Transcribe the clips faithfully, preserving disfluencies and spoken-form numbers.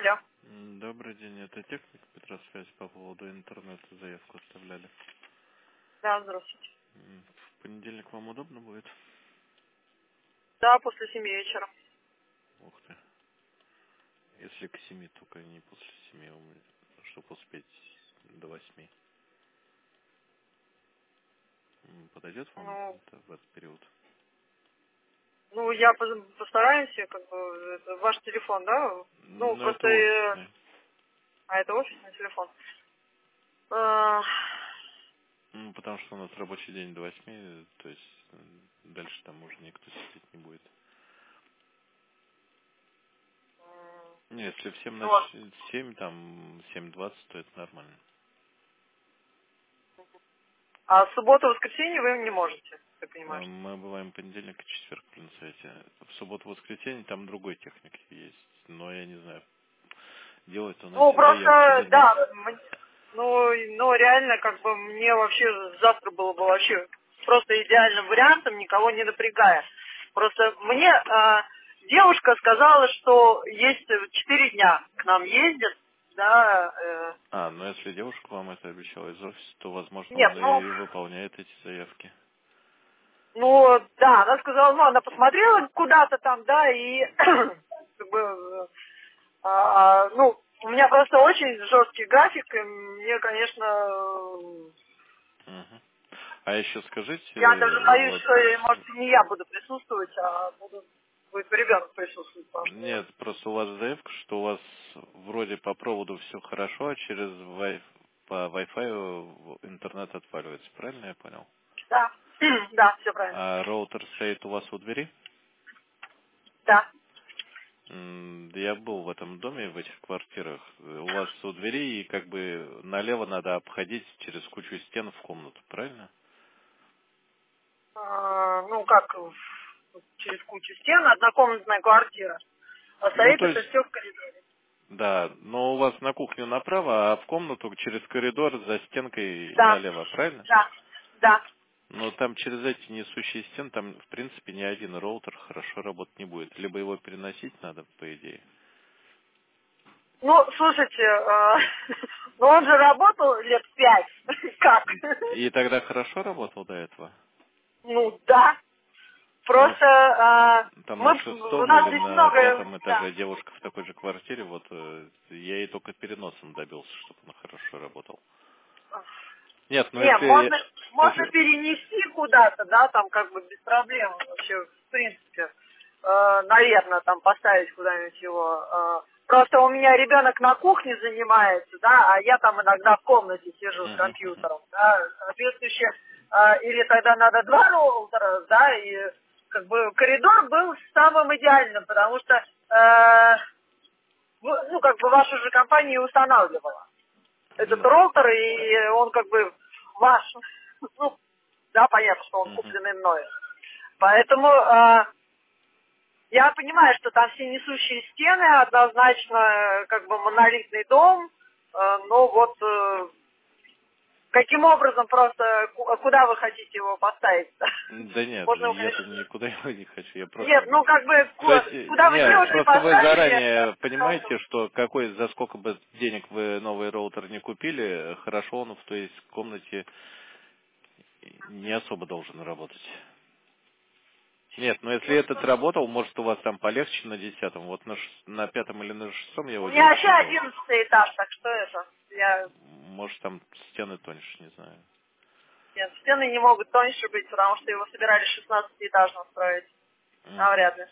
Алло. М, Добрый день, это техник Петросвязь по поводу интернета заявку оставляли. Да, здравствуйте. М, В понедельник вам удобно будет? Да, после семи вечера. Ух ты. Если к семи, только не после семи, чтобы успеть до восьми. М, Подойдет вам Ну, это в этот период? ну я поз- постараюсь, я как бы, это ваш телефон, да? Ну, Ну, это просто, э, офисный. а это офисный телефон. А, Ну, потому что у нас рабочий день до восьми, то есть м, дальше там уже никто сидеть не будет. м, Не, если в семь, ну, вот. нач- семь, там, семь двадцать, то это нормально. А субботу, воскресенье вы не можете, ты Э, понимаешь? Мы бываем понедельник и четверг при насвете. В субботу-воскресенье там другой техник есть. Но я не знаю, делает он Ну, эти заявки просто, или нет. да, м- ну, и- ну, реально, как бы, мне вообще завтра было бы вообще просто идеальным вариантом, никого не напрягая. Просто мне а, девушка сказала, что есть четыре дня к нам ездит, да, э, А, ну если девушка вам это обещала из офиса, то, возможно, нет, он ну, и выполняет эти заявки. ну, да, она сказала, ну, она посмотрела куда-то там, да, и, как бы, э, а, ну, у меня просто очень жесткий график, и мне, конечно, э, Мгм. А еще скажите, я даже э, боюсь, вот, что, э, может, не я буду присутствовать, а буду, будет ребенок присутствовать, потому что... нет, просто у вас заявка, что у вас вроде по проводу все хорошо, а через Wi- по Wi-Fi интернет отваливается, правильно я понял? Да, да, все правильно. А роутер стоит у вас у двери? Да. М, да я был в этом доме, в этих квартирах. Э, У вас у двери и как бы налево надо обходить через кучу стен в комнату, правильно? А, ну, как в- через кучу стен, однокомнатная квартира. А Ну, стоит то это есть, все в коридоре. да, но у вас на кухню направо, а в комнату через коридор за стенкой Да, налево, правильно? да, да. Но там через эти несущие стены, там, в принципе, ни один роутер хорошо работать не будет. Либо его переносить надо, по идее. Ну, слушайте, э, ну он же работал лет пять. Как? И тогда хорошо работал до этого? Ну, да. Ну, Просто э, там на мы, у шестом нас или здесь на много... пятом Да. этаже девушка в такой же квартире, вот э, я ей только переносом добился, чтобы она хорошо работала. Нет, ну Не, если, можно, можно если, перенести куда-то, да, там как бы без проблем вообще, в принципе, э, наверное, там поставить куда-нибудь его. э. Просто у меня ребенок на кухне занимается, да, а я там иногда в комнате сижу с Мгм, мгм. компьютером, да, соответствующе, э, или тогда надо два роутера, да, и как бы коридор был самым идеальным, потому что, э, ну, ну, как бы ваша же компания устанавливала этот Ну, роутер, и он как бы ваш, ну, да, понятно, что он мгм. купленный мною. Поэтому э, я понимаю, что там все несущие стены, однозначно, э, как бы монолитный дом, э, но вот э, каким образом просто, ку- куда вы хотите его поставить? Да нет, Можно его, я-то конечно... никуда его не хочу, я Нет, просто... ну как бы, ку- Кстати, куда вы нет, девушки просто вы поставили, заранее это... понимаете, что какой, за сколько бы денег вы новый роутер не купили, хорошо он в той есть комнате не особо должен работать. Нет, но если этот работал, может у вас там полегче на десятом, вот на, ш- на пятом или на шестом я У у меня девушки вообще был. одиннадцатый этаж, так что это, я... Может там стены тоньше, не знаю. Нет, стены не могут тоньше быть, потому что его собирались шестнадцатиэтажно строить. Мгм. Навряд ли.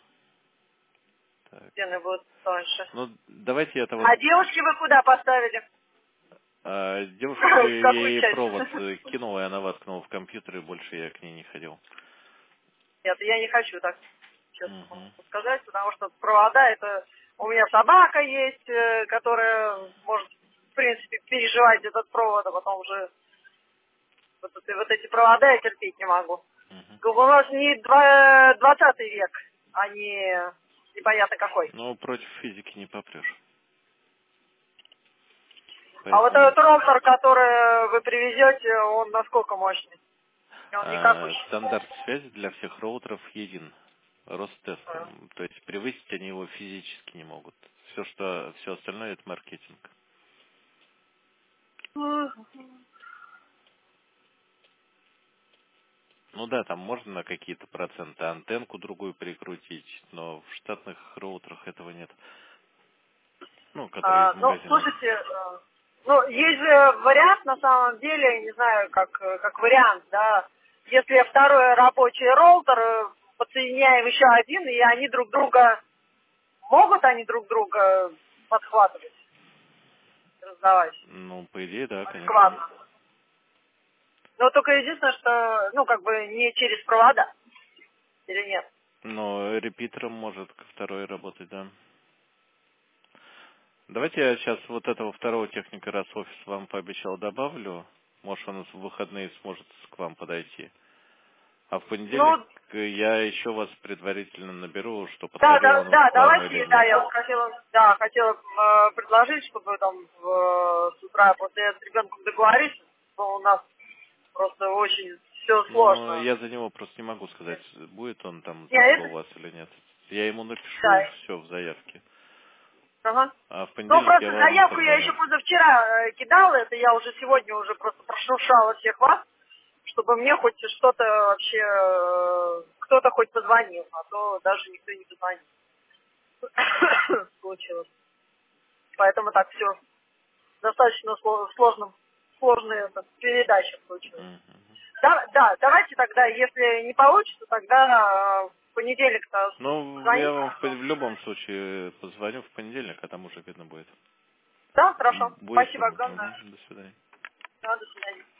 Так. Стены будут тоньше. Ну, давайте это вот... А девушки вы куда поставили? а, девушке В я какую ей часть? провод э, кинул, и она воткнула в компьютер, и больше я к ней не ходил. Нет, я не хочу так, честно могу Мгм. сказать, потому что провода это... У меня собака есть, э, которая может, в принципе, переживать этот провод, а потом уже вот, эти- вот эти провода я терпеть не могу. Мгм. Как бы у нас не два- двадцатый век, а не непонятно какой. Ну, против физики не попрешь. А вот Поэтому этот роутер, который вы привезете, он насколько мощный? Он не как а, уж. стандарт связи для всех роутеров един. Ростестом. То есть превысить они его физически не могут. Все, что, все остальное это маркетинг. Ну да, там можно на какие-то проценты антенку другую прикрутить, но в штатных роутерах этого нет. Ну, которые А, из ну, магазина. слушайте, э, ну, есть же вариант, на самом деле, не знаю, как, э, как вариант, да, если второй рабочий роутер, э, подсоединяем еще один, и они друг друга, могут они друг друга подхватывать, раздавать Ну, по идее, да, конечно. адекватно. Но только единственное, что, ну, как бы не через провода, или нет? Но репитером может второй работать, да. Давайте я сейчас вот этого второго техника, раз офис вам пообещал, добавлю. Может, он в выходные сможет к вам подойти. А в понедельник Ну, я еще вас предварительно наберу, что да, подходил да, он да, вам или давайте, да, нет. я вот хотела, да, хотела э, предложить, чтобы там в, с утра после с ребенком договориться, что у нас просто очень все Но сложно. я за него просто не могу сказать, будет он там Не, завтра это, у вас или нет. Я ему напишу да, все в заявке. ага. А в Ну, понедельник я просто вам заявку я еще позвоню. позавчера э, кидала, это я уже сегодня уже просто прошуршала всех вас, чтобы мне хоть что-то вообще, э, кто-то хоть позвонил, а то даже никто не позвонил. Случилось. Поэтому так все достаточно сло- сложным, сложная эта передача получилась. Мгм. Да, да, давайте тогда, если не получится, тогда э, в понедельник-то Ну, я звоните. вам в, пон- в любом случае позвоню в понедельник, а там уже видно будет. Да, хорошо. Будет Спасибо свободно. огромное. Мгм. До свидания. Да, до свидания.